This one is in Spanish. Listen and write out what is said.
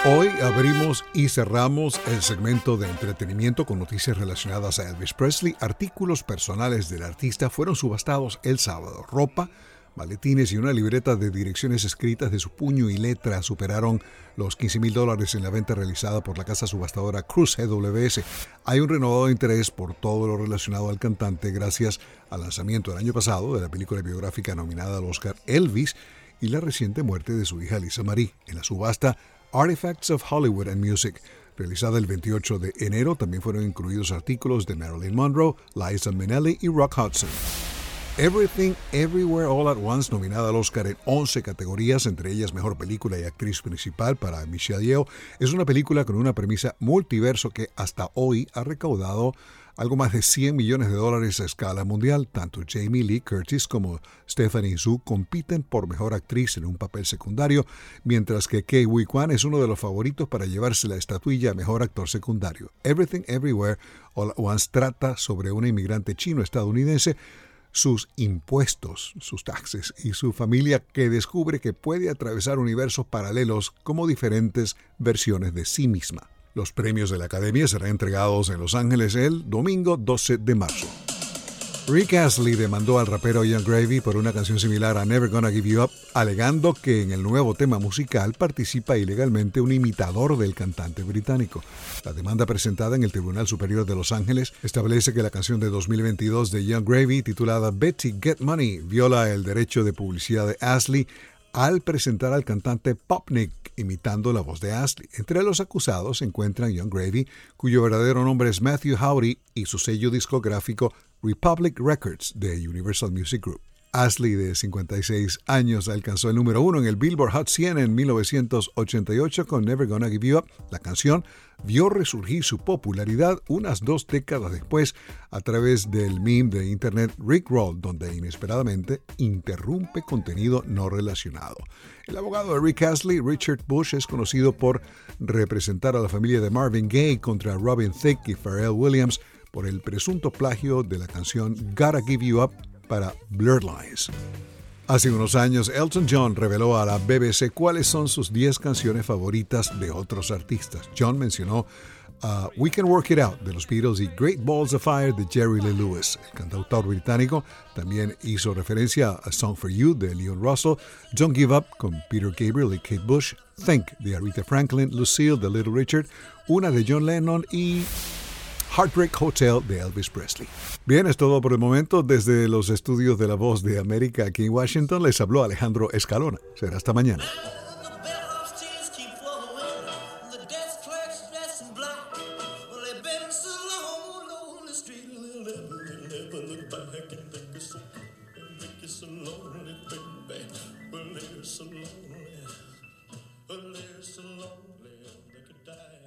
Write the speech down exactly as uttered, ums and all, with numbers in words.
Hoy abrimos y cerramos el segmento de entretenimiento con noticias relacionadas a Elvis Presley. Artículos personales del artista fueron subastados el sábado. Ropa, maletines y una libreta de direcciones escritas de su puño y letra superaron los quince mil dólares en la venta realizada por la casa subastadora Cruz G W S. Hay un renovado interés por todo lo relacionado al cantante gracias al lanzamiento el año pasado de la película biográfica nominada al Oscar Elvis y la reciente muerte de su hija Lisa Marie. En la subasta Artifacts of Hollywood and Music, realizada el veintiocho de enero, también fueron incluidos artículos de Marilyn Monroe, Liza Minnelli y Rock Hudson. Everything Everywhere All at Once, nominada al Oscar en once categorías, entre ellas Mejor Película y Actriz Principal para Michelle Yeoh, es una película con una premisa multiverso que hasta hoy ha recaudado algo más de cien millones de dólares a escala mundial. Tanto Jamie Lee Curtis como Stephanie Hsu compiten por Mejor Actriz en un papel secundario, mientras que Ke Huy Quan es uno de los favoritos para llevarse la estatuilla a Mejor Actor Secundario. Everything Everywhere All at Once trata sobre un inmigrante chino-estadounidense, sus impuestos, sus taxes y su familia que descubre que puede atravesar universos paralelos como diferentes versiones de sí misma. Los premios de la Academia serán entregados en Los Ángeles el domingo doce de marzo. Rick Astley demandó al rapero Yung Gravy por una canción similar a Never Gonna Give You Up, alegando que en el nuevo tema musical participa ilegalmente un imitador del cantante británico. La demanda presentada en el Tribunal Superior de Los Ángeles establece que la canción de dos mil veintidós de Yung Gravy, titulada Betty Get Money, viola el derecho de publicidad de Astley al presentar al cantante Popnik imitando la voz de Astley. Entre los acusados se encuentran Yung Gravy, cuyo verdadero nombre es Matthew Howdy, y su sello discográfico Republic Records de Universal Music Group. Astley, de cincuenta y seis años, alcanzó el número uno en el Billboard Hot cien en mil novecientos ochenta y ocho con Never Gonna Give You Up. La canción vio resurgir su popularidad unas dos décadas después a través del meme de internet Rickroll, donde inesperadamente interrumpe contenido no relacionado. El abogado de Rick Astley, Richard Bush, es conocido por representar a la familia de Marvin Gaye contra Robin Thicke y Pharrell Williams por el presunto plagio de la canción Gotta Give You Up para Blurred Lines. Hace unos años, Elton John reveló a la B B C cuáles son sus diez canciones favoritas de otros artistas. John mencionó uh, We Can Work It Out de los Beatles y Great Balls of Fire de Jerry Lee Lewis. El cantautor británico también hizo referencia a A Song for You de Leon Russell, Don't Give Up con Peter Gabriel y Kate Bush, Think de Aretha Franklin, Lucille de Little Richard, una de John Lennon y Heartbreak Hotel de Elvis Presley. Bien, es todo por el momento. Desde los estudios de La Voz de América aquí en Washington les habló Alejandro Escalona. Será hasta mañana. Well, they're so lonely, they could die.